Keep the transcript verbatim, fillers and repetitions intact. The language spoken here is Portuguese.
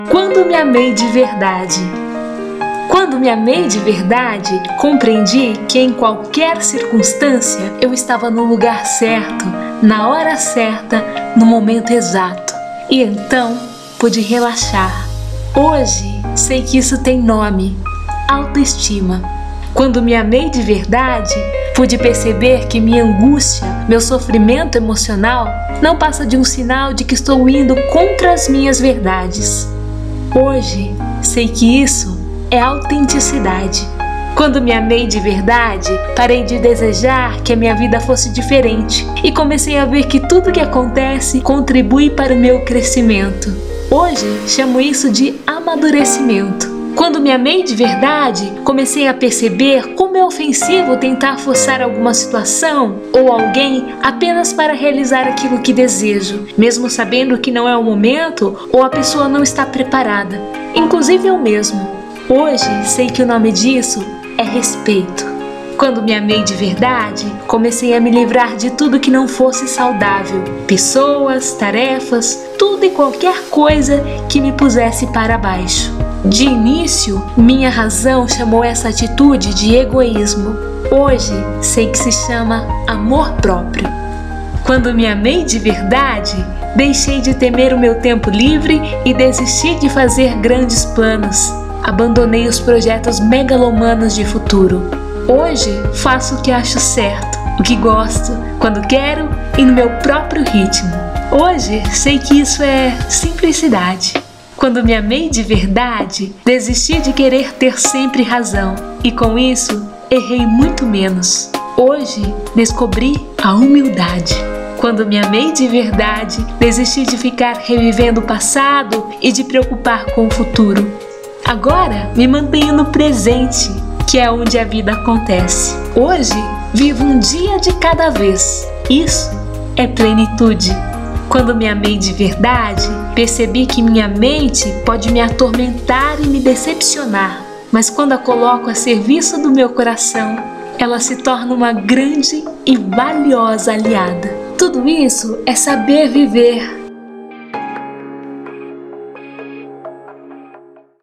Quando me amei de verdade. Quando me amei de verdade, compreendi que em qualquer circunstância eu estava no lugar certo, na hora certa, no momento exato. E então pude relaxar. Hoje sei que isso tem nome: autoestima. Quando me amei de verdade, pude perceber que minha angústia, meu sofrimento emocional, não passa de um sinal de que estou indo contra as minhas verdades. Hoje sei que isso é autenticidade. Quando me amei de verdade, parei de desejar que a minha vida fosse diferente e comecei a ver que tudo que acontece contribui para o meu crescimento. Hoje chamo isso de amadurecimento. Quando me amei de verdade, comecei a perceber como é ofensivo tentar forçar alguma situação ou alguém apenas para realizar aquilo que desejo, mesmo sabendo que não é o momento ou a pessoa não está preparada, inclusive eu mesmo. Hoje sei que o nome disso é respeito. Quando me amei de verdade, comecei a me livrar de tudo que não fosse saudável, pessoas, tarefas, tudo e qualquer coisa que me pusesse para baixo. De início, minha razão chamou essa atitude de egoísmo. Hoje, sei que se chama amor próprio. Quando me amei de verdade, deixei de temer o meu tempo livre e desisti de fazer grandes planos. Abandonei os projetos megalomanos de futuro. Hoje, faço o que acho certo, o que gosto, quando quero e no meu próprio ritmo. Hoje, sei que isso é simplicidade. Quando me amei de verdade, desisti de querer ter sempre razão e com isso, errei muito menos. Hoje, descobri a humildade. Quando me amei de verdade, desisti de ficar revivendo o passado e de preocupar com o futuro. Agora, me mantenho no presente, que é onde a vida acontece. Hoje, vivo um dia de cada vez. Isso é plenitude. Quando me amei de verdade, percebi que minha mente pode me atormentar e me decepcionar, mas quando a coloco a serviço do meu coração, ela se torna uma grande e valiosa aliada. Tudo isso é saber viver